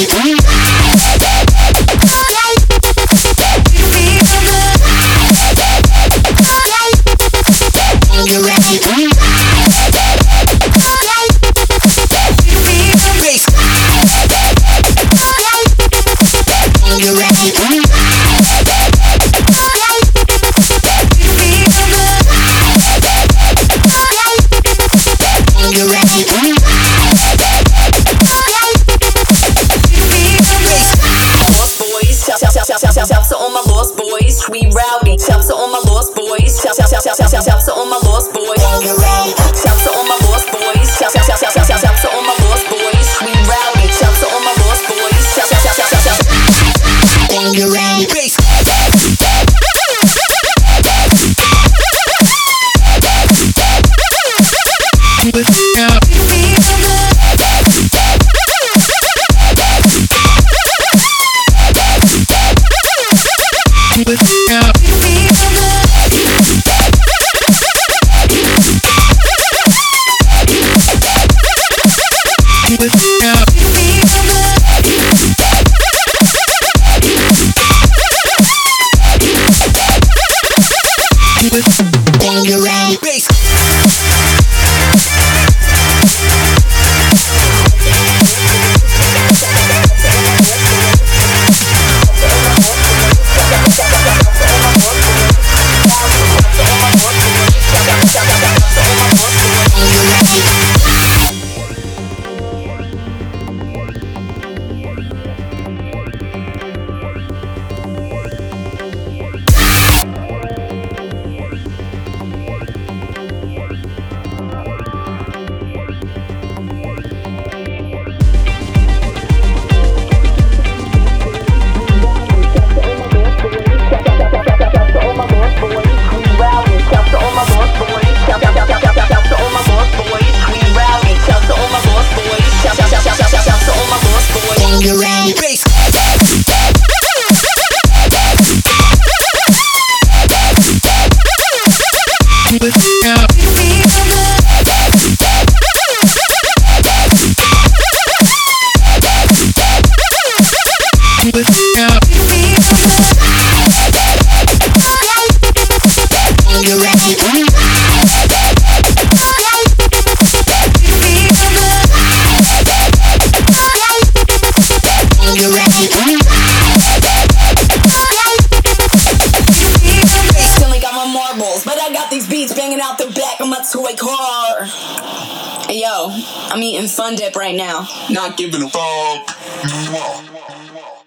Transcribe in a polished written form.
Shout to all my lost boys, we rowdy. Shout to all my lost boys. Shout to all my lost boys. Shout to all my lost boys. Shout to all my lost boys, we rowdy. Shout to all my lost boys. Shout. When you're ready, bass. When you're ready, bass. But I got these beats banging out the back of my toy car. Hey yo, I'm eating Fun Dip right now. Not giving a fuck.